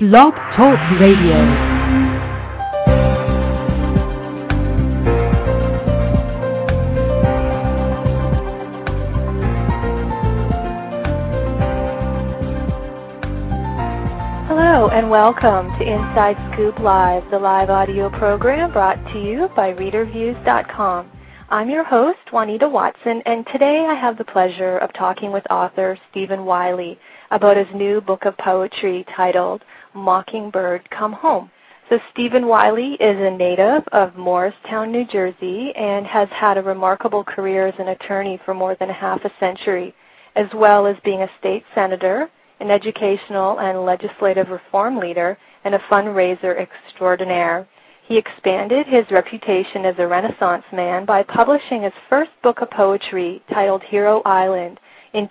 Blog Talk Radio. Hello and welcome to Inside Scoop Live, the live audio program brought to you by ReaderViews.com. I'm your host, Juanita Watson, and today I have the pleasure of talking with author Stephen Wiley about his new book of poetry titled Mockingbird Come Home. So Stephen Wiley is a native of Morristown, New Jersey, and has had a remarkable career as an attorney for more than half a century, as well as being a state senator, an educational and legislative reform leader, and a fundraiser extraordinaire. He expanded his reputation as a Renaissance man by publishing his first book of poetry titled Hero Island in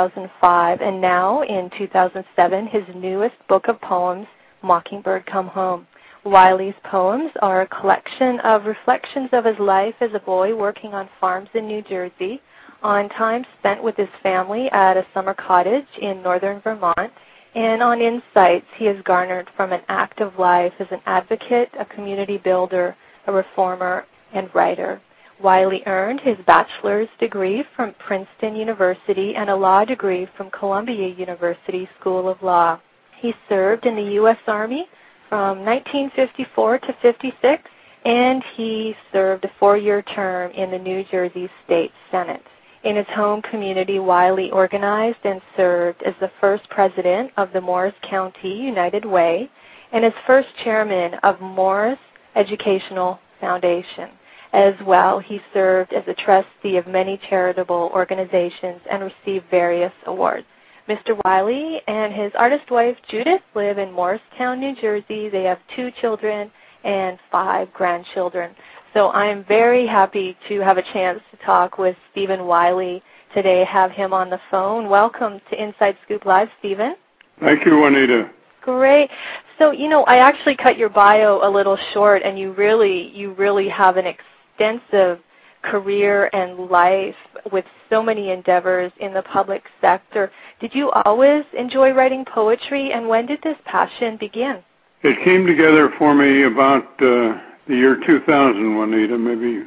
2005, and now in 2007, his newest book of poems, Mockingbird Come Home. Wiley's poems are a collection of reflections of his life as a boy working on farms in New Jersey, on time spent with his family at a summer cottage in northern Vermont, and on insights he has garnered from an active life as an advocate, a community builder, a reformer, and writer. Wiley earned his bachelor's degree from Princeton University and a law degree from Columbia University School of Law. He served in the U.S. Army from 1954 to 56, and he served a 4-year term in the New Jersey State Senate. In his home community, Wiley organized and served as the first president of the Morris County United Way and as first chairman of Morris Educational Foundation. As well, he served as a trustee of many charitable organizations and received various awards. Mr. Wiley and his artist wife, Judith, live in Morristown, New Jersey. They have 2 children and 5 grandchildren. So I am very happy to have a chance to talk with Stephen Wiley today, have him on the phone. Welcome to Inside Scoop Live, Stephen. Thank you, Juanita. Great. So, I actually cut your bio a little short, and you really have an extensive career and life with so many endeavors in the public sector. Did you always enjoy writing poetry, and when did this passion begin? It came together for me about the year 2000, Juanita, maybe,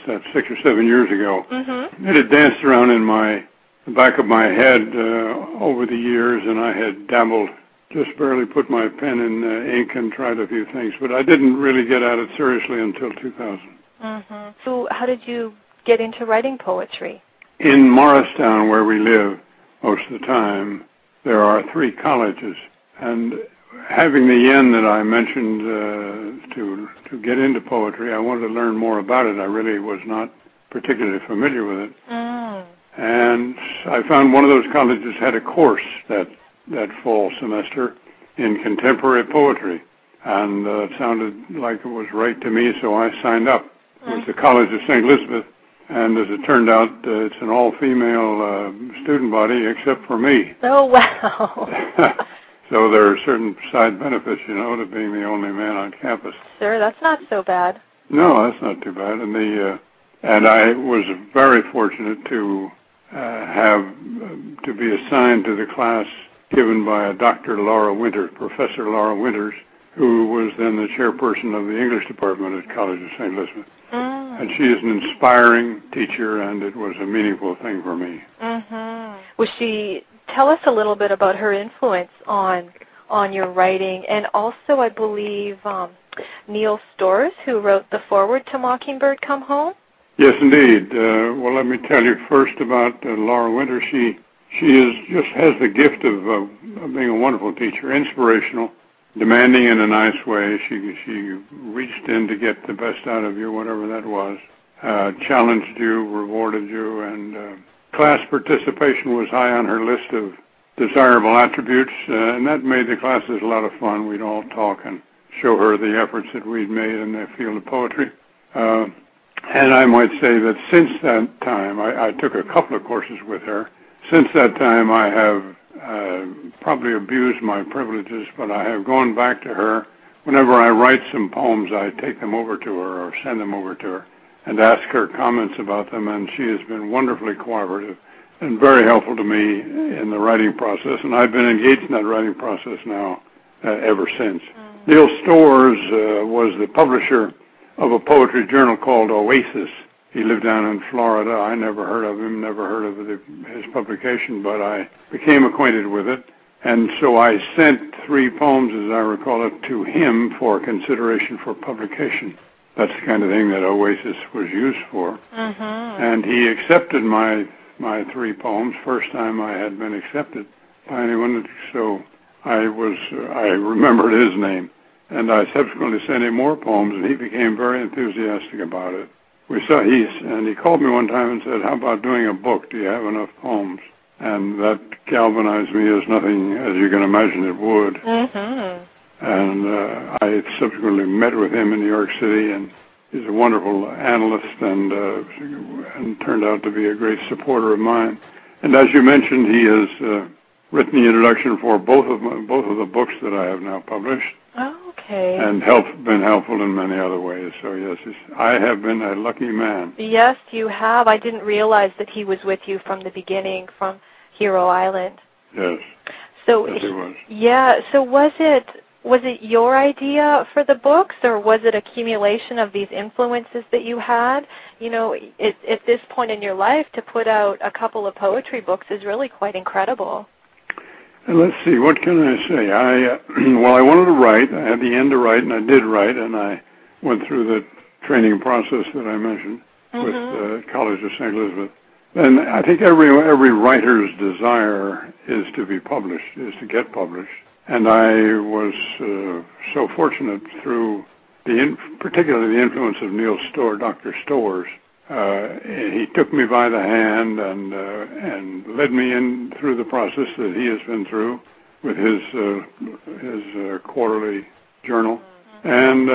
6 or 7 years ago. Mm-hmm. It had danced around in the back of my head over the years, and I had dabbled, just barely put my pen in ink and tried a few things, but I didn't really get at it seriously until 2000. Mm-hmm. So how did you get into writing poetry? In Morristown, where we live most of the time, there are 3 colleges, and having the yen that I mentioned to get into poetry, I wanted to learn more about it. I really was not particularly familiar with it. Mm. And I found one of those colleges had a course that fall semester in contemporary poetry, and it sounded like it was right to me, so I signed up. It was the College of St. Elizabeth, and as it turned out, it's an all-female student body except for me. Oh, wow. So there are certain side benefits, to being the only man on campus. Sure, that's not so bad. No, that's not too bad. And I was very fortunate to be assigned to the class given by a Dr. Laura Winters, Professor Laura Winters, who was then the chairperson of the English department at College of St. Elizabeth. Mm. And she is an inspiring teacher, and it was a meaningful thing for me. Mm-hmm. Tell us a little bit about her influence on your writing, and also I believe Neil Storrs, who wrote the foreword to Mockingbird Come Home? Yes, indeed. Well, let me tell you first about Laura Winters. She just has the gift of being a wonderful teacher, inspirational, demanding in a nice way. She reached in to get the best out of you, whatever that was, challenged you, rewarded you, and class participation was high on her list of desirable attributes, and that made the classes a lot of fun. We'd all talk and show her the efforts that we'd made in the field of poetry. And I might say that since that time, I took a couple of courses with her. Since that time, I have probably abused my privileges, but I have gone back to her. Whenever I write some poems, I take them over to her or send them over to her and ask her comments about them, and she has been wonderfully cooperative and very helpful to me in the writing process. And I've been engaged in that writing process now ever since. Neil Storrs was the publisher of a poetry journal called Oasis. He lived down in Florida. I never heard of him, never heard of his publication, but I became acquainted with it. And so I sent 3 poems, as I recall it, to him for consideration for publication. That's the kind of thing that Oasis was used for. And he accepted my 3 poems, first time I had been accepted by anyone, so I remembered his name. And I subsequently sent him more poems, and he became very enthusiastic about it. And he called me one time and said, "How about doing a book? Do you have enough poems?" And that galvanized me as nothing, as you can imagine it would. And I subsequently met with him in New York City, and he's a wonderful analyst and turned out to be a great supporter of mine. And as you mentioned, he has written the introduction for both of the books that I have now published. Okay. And been helpful in many other ways. So yes, I have been a lucky man. Yes, you have. I didn't realize that he was with you from the beginning, from Hero Island. Yes. So yes, he was. Yeah. So was it your idea for the books, or was it accumulation of these influences that you had? You know, at this point in your life, to put out a couple of poetry books is really quite incredible. And let's see, what can I say? I wanted to write. I had the end to write, and I did write, and I went through the training process that I mentioned with College of St. Elizabeth. And I think every writer's desire is to be published, is to get published. And I was so fortunate through particularly the influence of Dr. Storrs. He took me by the hand and led me in through the process that he has been through with his quarterly journal, and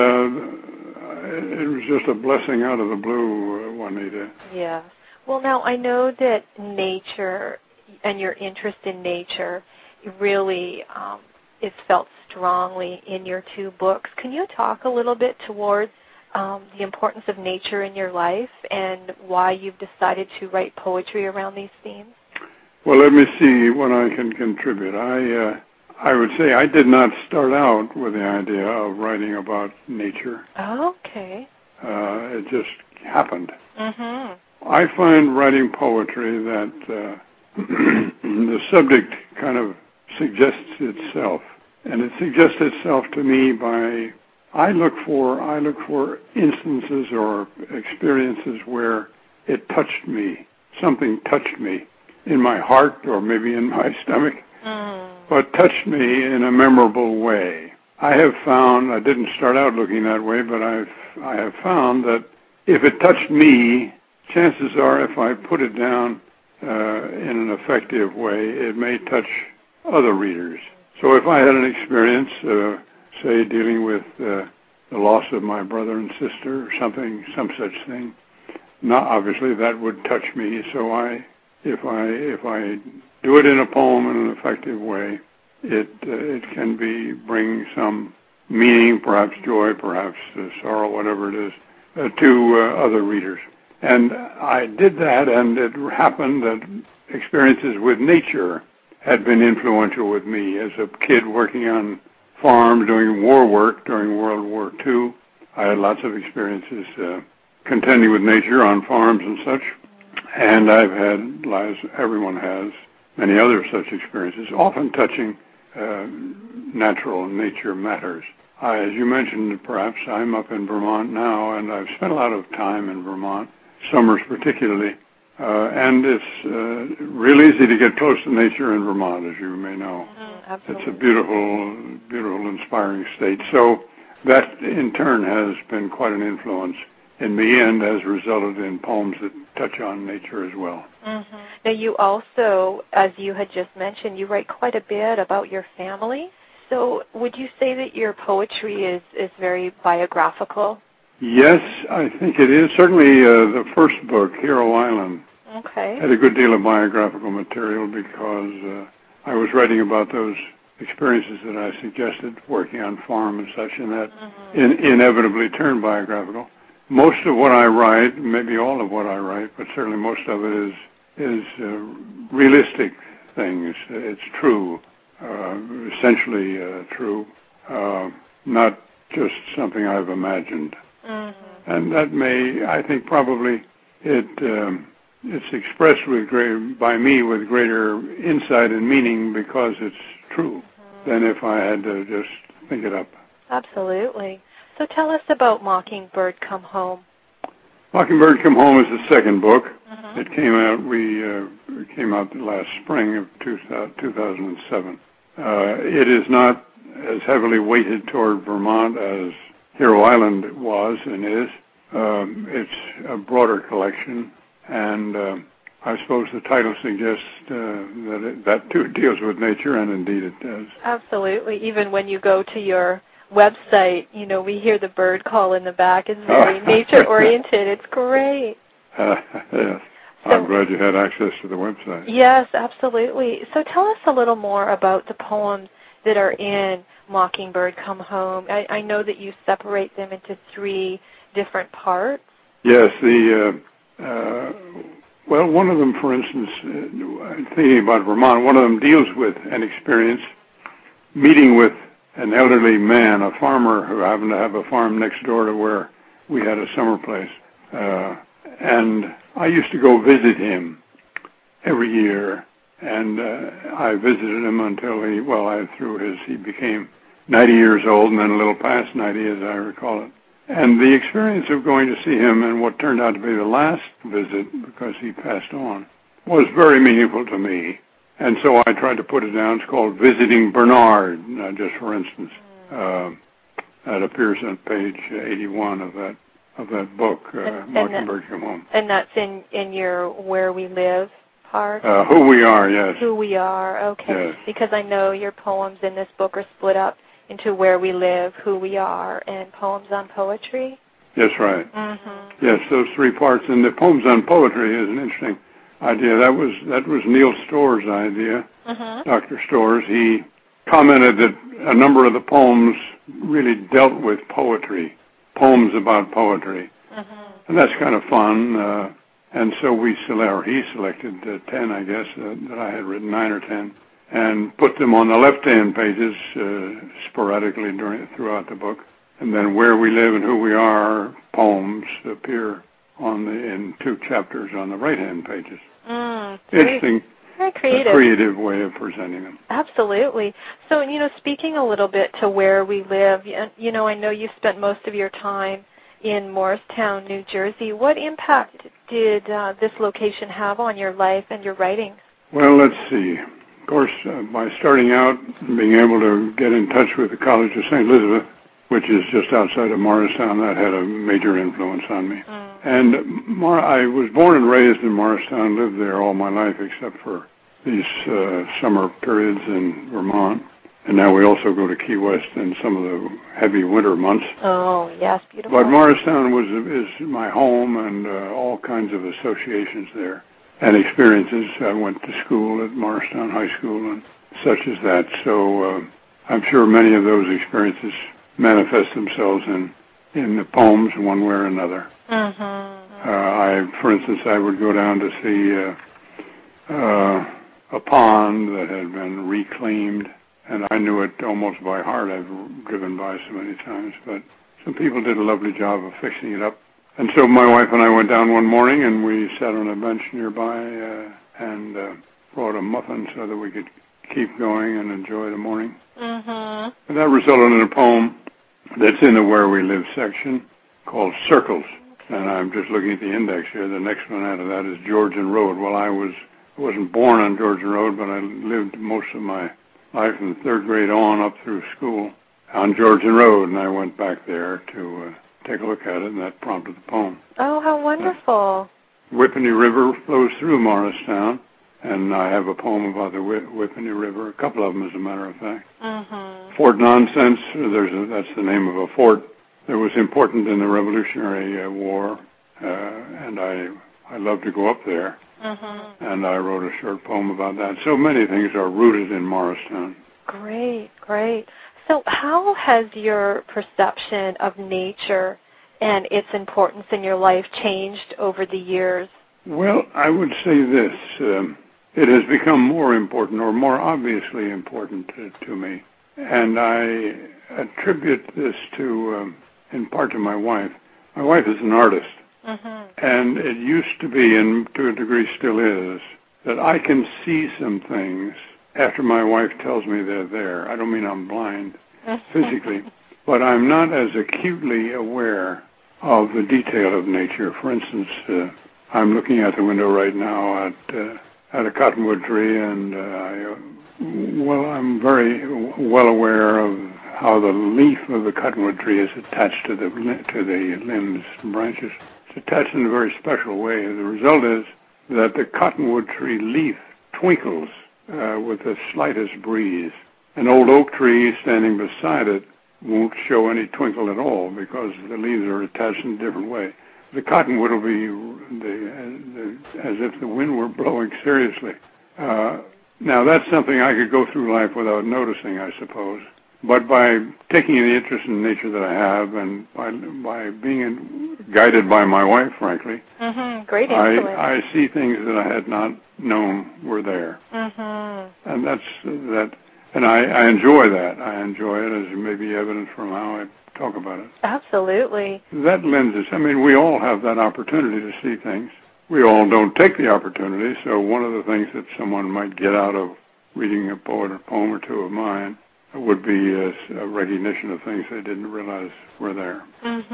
it was just a blessing out of the blue, Juanita. Yeah. Well, now I know that nature and your interest in nature really is felt strongly in your 2 books. Can you talk a little bit towards the importance of nature in your life and why you've decided to write poetry around these themes? Well, let me see what I can contribute. I would say I did not start out with the idea of writing about nature. Oh, okay. It just happened. I find writing poetry that the subject kind of suggests itself, and it suggests itself to me by I look for instances or experiences where it touched me. Something touched me in my heart or maybe in my stomach, but touched me in a memorable way. I have found, I didn't start out looking that way, but I have found that if it touched me, chances are if I put it down in an effective way, it may touch other readers. So if I had an experience, say, dealing with the loss of my brother and sister or some such thing, not obviously that would touch me. So if I do it in a poem in an effective way, it can bring some meaning, perhaps joy, perhaps sorrow, whatever it is, to other readers. And I did that, and it happened that experiences with nature had been influential with me as a kid working on farms, doing war work during World War II. I had lots of experiences contending with nature on farms and such, and I've had, as everyone has, many other such experiences, often touching natural and nature matters. As you mentioned, perhaps, I'm up in Vermont now, and I've spent a lot of time in Vermont, summers particularly, and it's real easy to get close to nature in Vermont, as you may know. Absolutely. It's a beautiful, beautiful, inspiring state. So that, in turn, has been quite an influence in me and has resulted in poems that touch on nature as well. Now, you also, as you had just mentioned, you write quite a bit about your family. So would you say that your poetry is very biographical? Yes, I think it is. Certainly the first book, Hero Island, had a good deal of biographical material because I was writing about those experiences that I suggested, working on farm and such, and that inevitably turned biographical. Most of what I write, maybe all of what I write, but certainly most of it is realistic things. It's true. essentially true, not just something I've imagined. Mm-hmm. And that may, I think, probably it's expressed by me with greater insight and meaning because it's true than if I had to just think it up. Absolutely. So tell us about Mockingbird Come Home. Mockingbird Come Home is the second book. Mm-hmm. It came out last spring of 2007. It is not as heavily weighted toward Vermont as Hero Island was and is. It's a broader collection, and I suppose the title suggests that too deals with nature, and indeed it does. Absolutely. Even when you go to your website, we hear the bird call in the back. It's very nature-oriented. It's great. Yes. I'm glad you had access to the website. Yes, absolutely. So tell us a little more about the poems that are in Mockingbird Come Home. I know that you separate them into 3 different parts. Yes, well, one of them, for instance, thinking about Vermont, one of them deals with an experience meeting with an elderly man, a farmer who happened to have a farm next door to where we had a summer place. And I used to go visit him every year, and I visited him until he became 90 years old, and then a little past 90, as I recall it. And the experience of going to see him and what turned out to be the last visit, because he passed on, was very meaningful to me. And so I tried to put it down. It's called Visiting Bernard, just for instance. That appears on page 81 of that book, Mockingbird Come Home. And that's in your Where We Live part? Who We Are, yes. Who We Are, okay. Yes. Because I know your poems in this book are split up into Where We Live, Who We Are, and Poems on Poetry. Yes, right. Mm-hmm. Yes, those 3 parts. And the Poems on Poetry is an interesting idea. That was Neil Storrs' idea, Dr. Storrs. He commented that a number of the poems really dealt with poetry, poems about poetry. And that's kind of fun. And so he selected 10, I guess, that I had written, 9 or 10, and put them on the left-hand pages sporadically throughout the book. And then Where We Live and Who We Are poems appear in 2 chapters on the right-hand pages. Interesting. Very creative. A creative way of presenting them. Absolutely. So, speaking a little bit to Where We Live, I know you spent most of your time in Morristown, New Jersey. What impact did this location have on your life and your writings? Well, let's see. Of course, by starting out, being able to get in touch with the College of St. Elizabeth, which is just outside of Morristown, that had a major influence on me. And I was born and raised in Morristown, lived there all my life except for these summer periods in Vermont. And now we also go to Key West in some of the heavy winter months. Oh, yes, beautiful. But Morristown is my home, and all kinds of associations there and experiences. I went to school at Morristown High School and such as that. So I'm sure many of those experiences manifest themselves in the poems one way or another. For instance, I would go down to see a pond that had been reclaimed, and I knew it almost by heart. I've driven by so many times, but some people did a lovely job of fixing it up. And so my wife and I went down one morning, and we sat on a bench nearby and brought a muffin so that we could keep going and enjoy the morning. And that resulted in a poem that's in the Where We Live section called Circles. And I'm just looking at the index here. The next one out of that is Georgian Road. Well, I wasn't born on Georgian Road, but I lived most of my life from the 3rd grade on up through school on Georgian Road, and I went back there to take a look at it, and that prompted the poem. Oh, how wonderful. Whippany River flows through Morristown, and I have a poem about the Whippany River, a couple of them, as a matter of fact. Fort Nonsense, that's the name of a fort that was important in the Revolutionary War, and I love to go up there. And I wrote a short poem about that. So many things are rooted in Morristown. Great, great. So how has your perception of nature and its importance in your life changed over the years? Well, I would say this. it has become more important or more obviously important to me. And I attribute this to, in part to my wife. My wife is an artist. And it used to be, and to a degree still is, that I can see some things after my wife tells me they're there. I don't mean I'm blind physically, but I'm not as acutely aware of the detail of nature. For instance, I'm looking out the window right now at a cottonwood tree, and I'm very well aware of how the leaf of the cottonwood tree is attached to the limbs and branches. It's attached in a very special way. The result is that the cottonwood tree leaf twinkles with the slightest breeze. An old oak tree standing beside it won't show any twinkle at all because the leaves are attached in a different way. The cottonwood will be as if the wind were blowing seriously. Now, that's something I could go through life without noticing, I suppose. But by taking the interest in nature that I have, and by being guided by my wife, frankly, great influence. I see things that I had not known were there. And that's that. And I enjoy that. I enjoy it, as may be evident from how I talk about it. Absolutely. That lends us. I mean, we all have that opportunity to see things. We all don't take the opportunity. So one of the things that someone might get out of reading a poem or two of mine would be a recognition of things they didn't realize were there.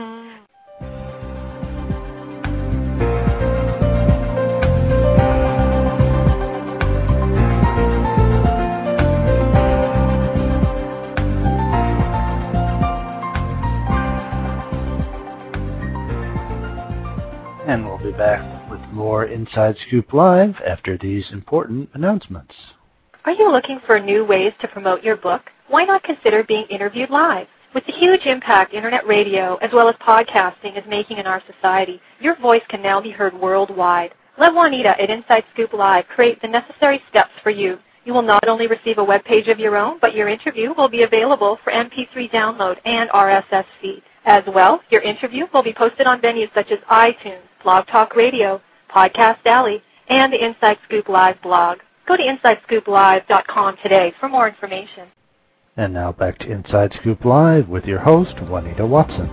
And we'll be back with more Inside Scoop Live after these important announcements. Are you looking for new ways to promote your book? Why not consider being interviewed live? With the huge impact Internet radio as well as podcasting is making in our society, your voice can now be heard worldwide. Let Juanita at Inside Scoop Live create the necessary steps for you. You will not only receive a web page of your own, but your interview will be available for MP3 download and RSS feed. As well, your interview will be posted on venues such as iTunes, Blog Talk Radio, Podcast Alley, and the Inside Scoop Live blog. Go to InsideScoopLive.com today for more information. And now back to Inside Scoop Live with your host, Juanita Watson.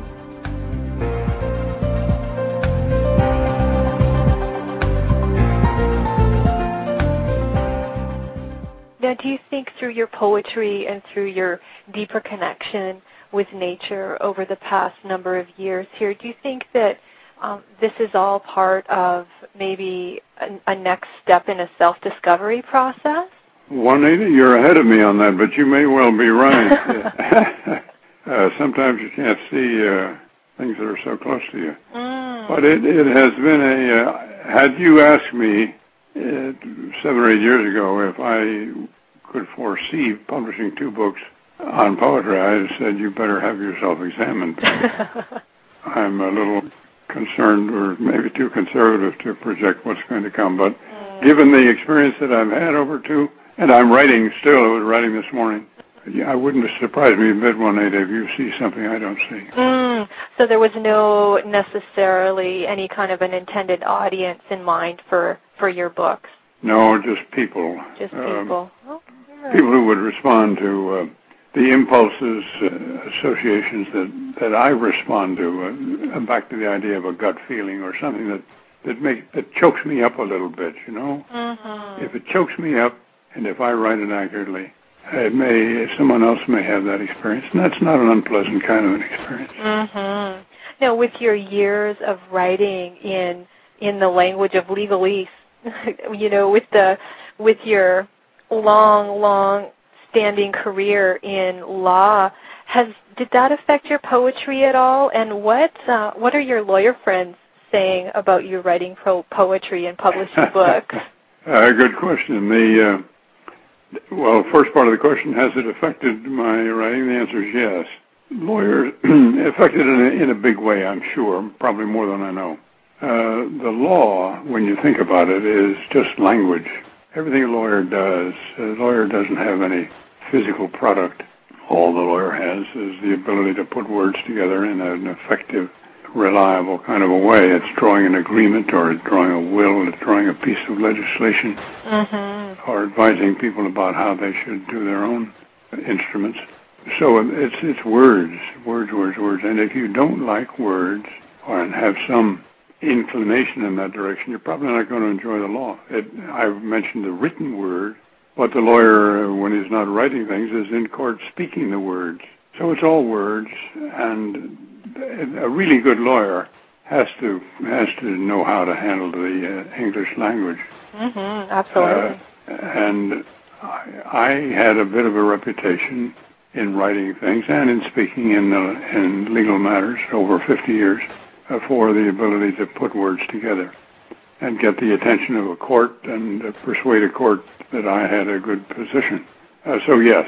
Now, do you think through your poetry and through your deeper connection with nature over the past number of years here, do you think that this is all part of maybe a next step in a self-discovery process? Juanita, you're ahead of me on that, but you may well be right. Sometimes you can't see things that are so close to you. But it has been had you asked me 7 or 8 years ago if I could foresee publishing 2 books on poetry, I had said you better have yourself examined. I'm a little concerned, or maybe too conservative, to project what's going to come. But given the experience that I've had over 2, and I'm writing still, I was writing this morning, I wouldn't surprise me a bit, Juanita, if you see something I don't see. So there was no necessarily any kind of an intended audience in mind for your books? No, just people. Just people. People who would respond to the impulses, associations that I respond to, back to the idea of a gut feeling or something that chokes me up a little bit, you know? If it chokes me up, and if I write it accurately, someone else may have that experience, and that's not an unpleasant kind of an experience. Now, with your years of writing in the language of legalese, you know, with your long standing career in law, did that affect your poetry at all? And what are your lawyer friends saying about you writing poetry and publishing books? Good question. Well, first part of the question, has it affected my writing? The answer is yes. Lawyers affected in a big way, I'm sure, probably more than I know. The law, when you think about it, is just language. Everything a lawyer doesn't have any physical product. All the lawyer has is the ability to put words together in an effective reliable kind of a way. It's drawing an agreement, or it's drawing a will, it's drawing a piece of legislation, or advising people about how they should do their own instruments. So it's words. And if you don't like words or have some inclination in that direction, you're probably not going to enjoy the law. I've mentioned the written word, but the lawyer, when he's not writing things, is in court speaking the words. So it's all words, and a really good lawyer has to know how to handle the English language. Absolutely. And I had a bit of a reputation in writing things and in speaking in legal matters over 50 years for the ability to put words together and get the attention of a court and persuade a court that I had a good position. So yes,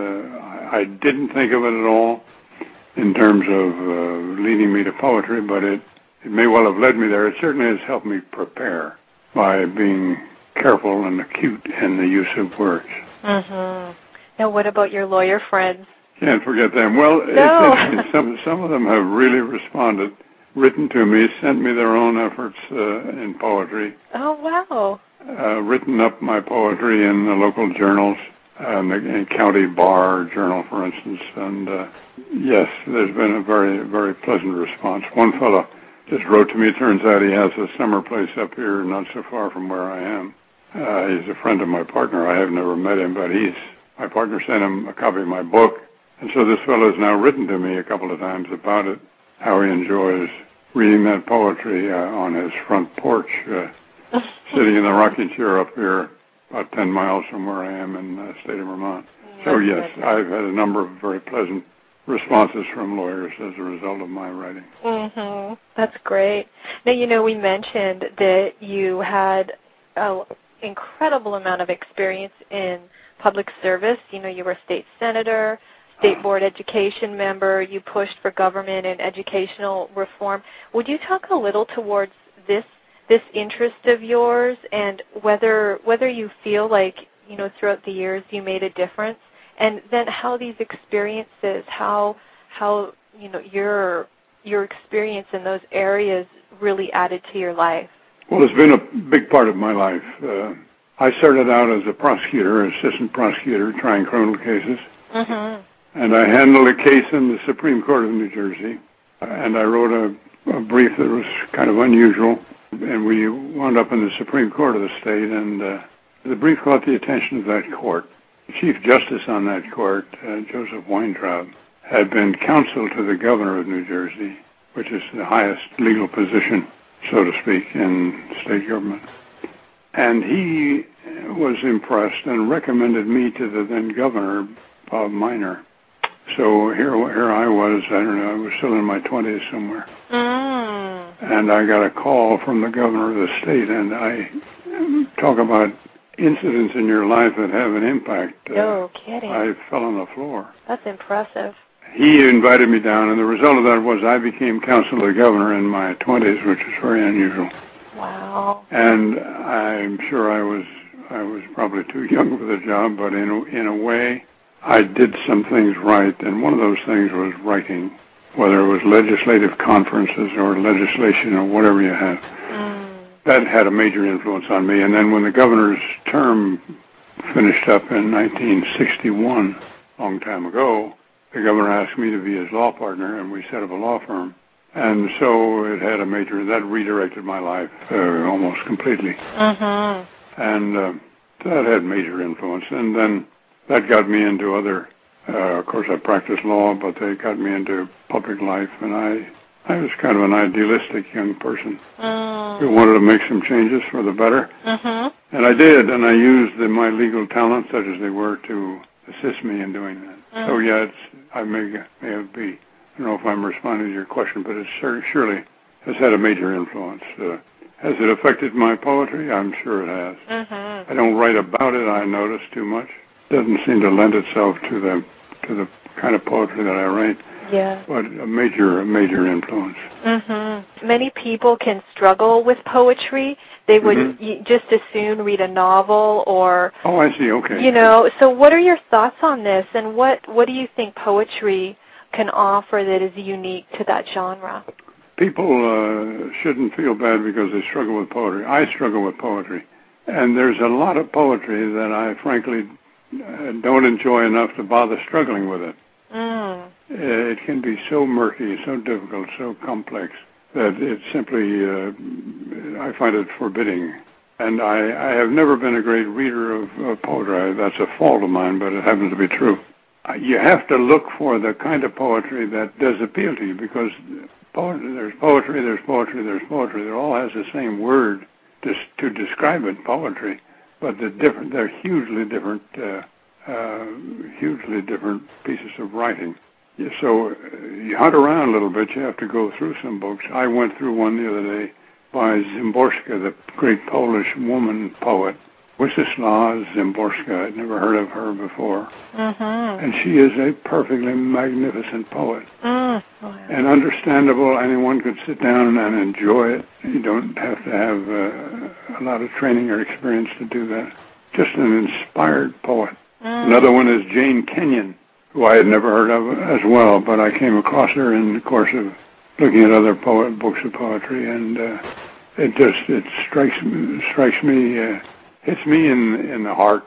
I didn't think of it at all in terms of leading me to poetry, but it may well have led me there. It certainly has helped me prepare by being careful and acute in the use of words. Now, what about your lawyer friends? Can't forget them. Well, no. some of them have really responded, written to me, sent me their own efforts in poetry. Oh, wow. Written up my poetry in the local journals, in County Bar Journal, for instance. And yes, there's been a very, very pleasant response. One fellow just wrote to me. It turns out he has a summer place up here not so far from where I am. He's a friend of my partner. I have never met him, but my partner sent him a copy of my book. And so this fellow has now written to me a couple of times about it, how he enjoys reading that poetry on his front porch, sitting in the rocking chair up here about 10 miles from where I am in the state of Vermont. So yes, I've had a number of very pleasant responses from lawyers as a result of my writing. That's great. Now, we mentioned that you had an incredible amount of experience in public service. You were a state senator, state board education member. You pushed for government and educational reform. Would you talk a little towards this interest of yours, and whether you feel like throughout the years you made a difference, and then how these experiences, how your experience in those areas really added to your life? Well, it's been a big part of my life. I started out as a prosecutor, assistant prosecutor, trying criminal cases. And I handled a case in the Supreme Court of New Jersey. And I wrote a brief that was kind of unusual. And we wound up in the Supreme Court of the state. And the brief caught the attention of that court. The Chief Justice on that court, Joseph Weintraub, had been counsel to the governor of New Jersey, which is the highest legal position, so to speak, in state government. And he was impressed and recommended me to the then governor, Bob Minor. So here I was, I don't know, I was still in my 20s somewhere. And I got a call from the governor of the state, and I talk about incidents in your life that have an impact. No kidding. I fell on the floor. That's impressive. He invited me down, and the result of that was I became counsel to the governor in my 20s, which is very unusual. Wow. And I'm sure I was probably too young for the job, but in a way, I did some things right, and one of those things was writing, whether it was legislative conferences or legislation or whatever you have. That had a major influence on me. And then when the governor's term finished up in 1961, a long time ago, the governor asked me to be his law partner, and we set up a law firm. And so it had that redirected my life almost completely. And that had major influence. And then that got me into other, of course I practiced law, but they got me into public life. And I was kind of an idealistic young person who wanted to make some changes for the better. And I did, and I used my legal talents, such as they were, to assist me in doing that. So yeah, I may have be. I don't know if I'm responding to your question, but it surely has had a major influence. Has it affected my poetry? I'm sure it has. I don't write about it, I notice, too much. It doesn't seem to lend itself to the kind of poetry that I write. Yeah. But a major influence. Many people can struggle with poetry. They would just as soon read a novel or... Oh, I see, okay. So what are your thoughts on this, and what do you think poetry can offer that is unique to that genre? people shouldn't feel bad because they struggle with poetry. I struggle with poetry. And there's a lot of poetry that I frankly don't enjoy enough to bother struggling with it. It can be so murky, so difficult, so complex that it simply, I find it forbidding. And I have never been a great reader of poetry. That's a fault of mine, but it happens to be true. You have to look for the kind of poetry that does appeal to you, because there's poetry. It all has the same word to describe it, poetry, but they're hugely different pieces of writing. So you hunt around a little bit. You have to go through some books. I went through one the other day by Szymborska, the great Polish woman poet, Wisława Szymborska. I'd never heard of her before. And she is a perfectly magnificent poet. And understandable. Anyone could sit down and enjoy it. You don't have to have a lot of training or experience to do that. Just an inspired poet. Another one is Jane Kenyon, who I had never heard of as well, but I came across her in the course of looking at other books of poetry, and it strikes me, hits me in the heart,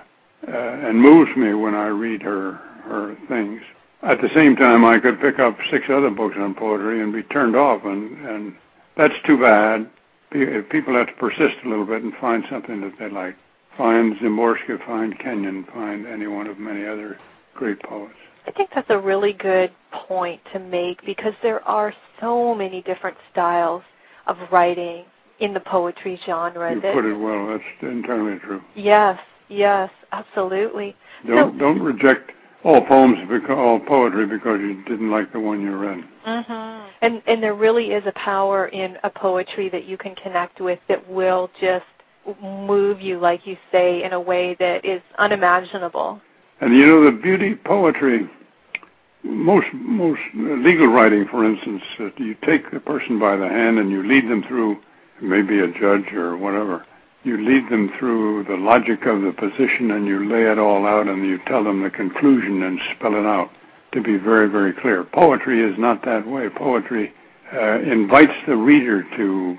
and moves me when I read her things. At the same time, I could pick up 6 other books on poetry and be turned off, and that's too bad. People have to persist a little bit and find something that they like. Find Szymborska, find Kenyon, find any one of many other great poets. I think that's a really good point to make, because there are so many different styles of writing in the poetry genre. You put it well. That's entirely true. Yes, absolutely. Don't reject all poetry because you didn't like the one you read. And there really is a power in a poetry that you can connect with that will just move you, like you say, in a way that is unimaginable. And you know, the beauty of poetry, most legal writing, for instance, you take the person by the hand and you lead them through, maybe a judge or whatever, you lead them through the logic of the position and you lay it all out and you tell them the conclusion and spell it out to be very, very clear. Poetry is not that way. Poetry invites the reader to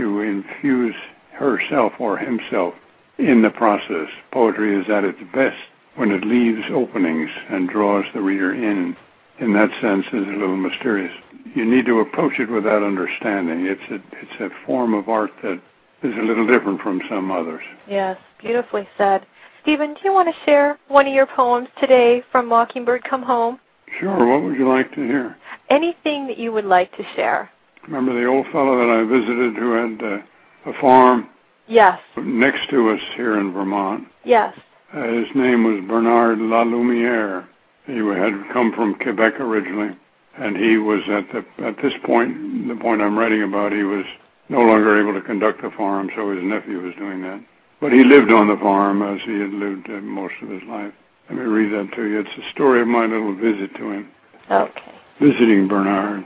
infuse herself or himself in the process. Poetry is at its best when it leaves openings and draws the reader in. In that sense, is a little mysterious. You need to approach it with that understanding. It's a form of art that is a little different from some others. Yes, beautifully said. Stephen, do you want to share one of your poems today from Mockingbird Come Home? Sure. What would you like to hear? Anything that you would like to share. Remember the old fellow that I visited who had a farm? Yes. Next to us here in Vermont. Yes. His name was Bernard Lalumiere. He had come from Quebec originally, and he was at this point, the point I'm writing about, he was no longer able to conduct the farm, so his nephew was doing that. But he lived on the farm as he had lived most of his life. Let me read that to you. It's a story of my little visit to him. Okay. Visiting Bernard.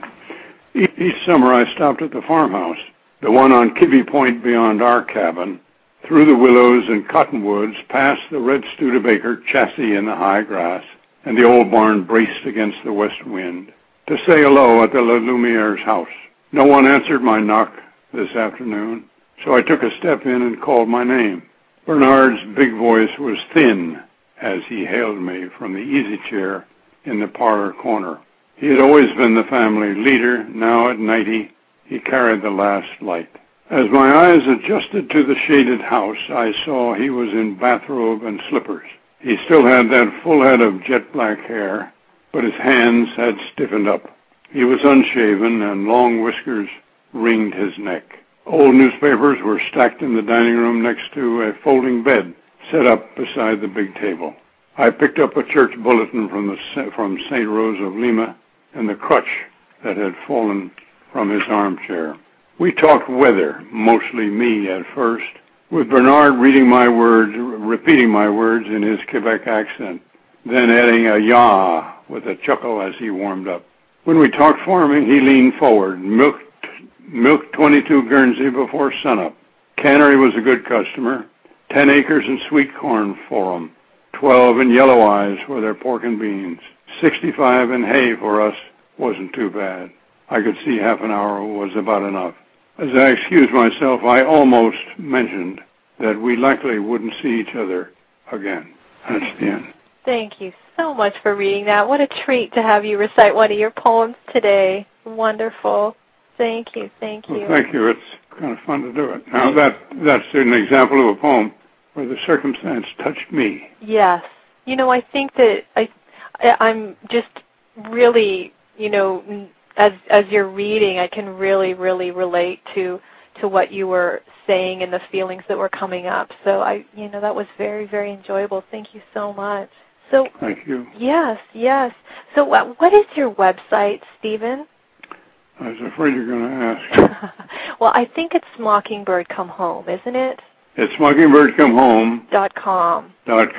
Each summer I stopped at the farmhouse, the one on Kibbe Point beyond our cabin, through the willows and cottonwoods, past the red Studebaker chassis in the high grass, and the old barn braced against the west wind, to say hello at the Lumiere's house. No one answered my knock this afternoon, so I took a step in and called my name. Bernard's big voice was thin as he hailed me from the easy chair in the parlor corner. He had always been the family leader. Now at 90, he carried the last light. As my eyes adjusted to the shaded house, I saw he was in bathrobe and slippers. He still had that full head of jet black hair, but his hands had stiffened up. He was unshaven, and long whiskers ringed his neck. Old newspapers were stacked in the dining room next to a folding bed set up beside the big table. I picked up a church bulletin from St. Rose of Lima and the crutch that had fallen from his armchair. We talked weather, mostly me at first, with Bernard repeating my words in his Quebec accent, then adding a yah with a chuckle as he warmed up. When we talked farming, he leaned forward, milked 22 Guernsey before sunup. Cannery was a good customer, 10 acres and sweet corn for 'em, 12 in Yellow Eyes for their pork and beans, 65 in hay for us wasn't too bad. I could see half an hour was about enough. As I excused myself, I almost mentioned that we likely wouldn't see each other again. That's the end. Thank you so much for reading that. What a treat to have you recite one of your poems today. Wonderful. Thank you. Thank you. Well, thank you. It's kind of fun to do it. Now, that's an example of a poem where the circumstance touched me. Yes. You know, I think that I'm just really, you know, as you're reading, I can really, really relate to what you were saying and the feelings that were coming up. So that was very, very enjoyable. Thank you so much. So thank you. Yes, yes. So what is your website, Stephen? I was afraid you're going to ask. Well, I think it's Mockingbird Come Home, isn't it? It's mockingbirdcomehome.com.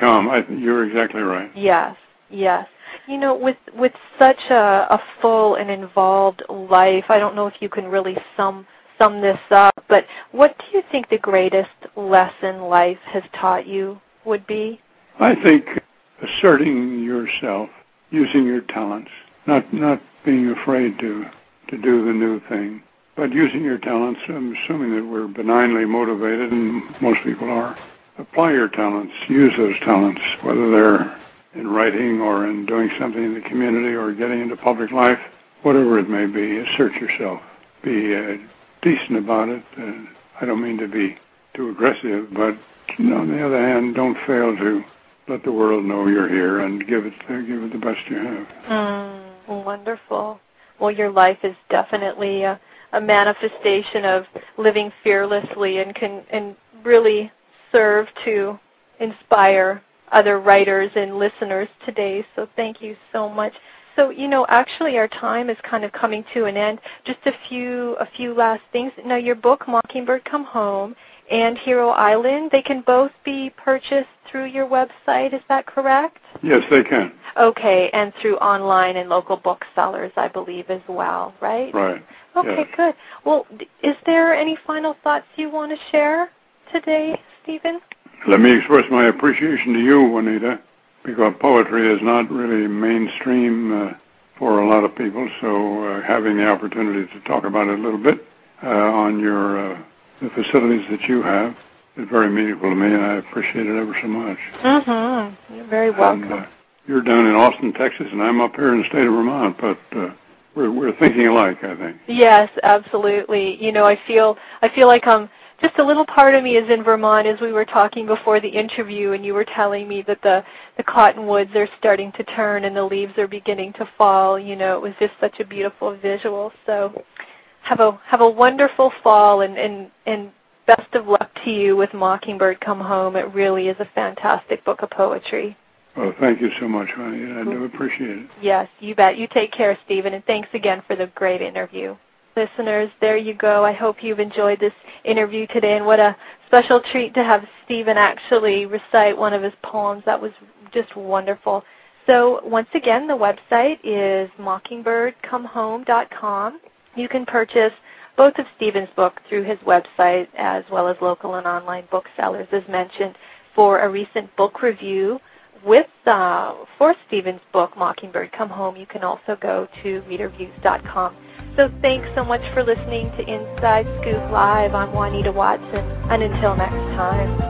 You're exactly right. Yes, yes. You know, with such a full and involved life, I don't know if you can really sum this up, but what do you think the greatest lesson life has taught you would be? I think asserting yourself, using your talents, not being afraid to do the new thing, but using your talents. I'm assuming that we're benignly motivated, and most people are. Apply your talents, use those talents, whether they're in writing or in doing something in the community or getting into public life, whatever it may be. Assert yourself. Be decent about it. I don't mean to be too aggressive, but on the other hand, don't fail to let the world know you're here and give it the best you have. Wonderful. Well, your life is definitely a manifestation of living fearlessly and can really serve to inspire other writers and listeners today. So thank you so much. So, actually our time is kind of coming to an end. Just a few last things. Now, your book, Mockingbird Come Home, and Hero Island, they can both be purchased through your website. Is that correct? Yes, they can. Okay, and through online and local booksellers, I believe, as well, right? Right. Okay, yes. Good. Well, is there any final thoughts you want to share today, Stephen? Let me express my appreciation to you, Juanita, because poetry is not really mainstream for a lot of people, so having the opportunity to talk about it a little bit on the facilities that you have is very meaningful to me, and I appreciate it ever so much. Mm-hmm. You're very welcome. And, you're down in Austin, Texas, and I'm up here in the state of Vermont, but we're thinking alike, I think. Yes, absolutely. I feel like just a little part of me is in Vermont, as we were talking before the interview, and you were telling me that the cottonwoods are starting to turn and the leaves are beginning to fall. It was just such a beautiful visual. So have a wonderful fall, and best of luck to you with Mockingbird Come Home. It really is a fantastic book of poetry. Well, thank you so much, honey. I do appreciate it. Yes, you bet. You take care, Stephen, and thanks again for the great interview. Listeners, there you go. I hope you've enjoyed this interview today, and what a special treat to have Stephen actually recite one of his poems. That was just wonderful. So once again, the website is mockingbirdcomehome.com. You can purchase both of Stephen's books through his website, as well as local and online booksellers, as mentioned. For a recent book review for Stephen's book, Mockingbird Come Home, you can also go to readerviews.com. So thanks so much for listening to Inside Scoop Live. I'm Juanita Watson, and until next time.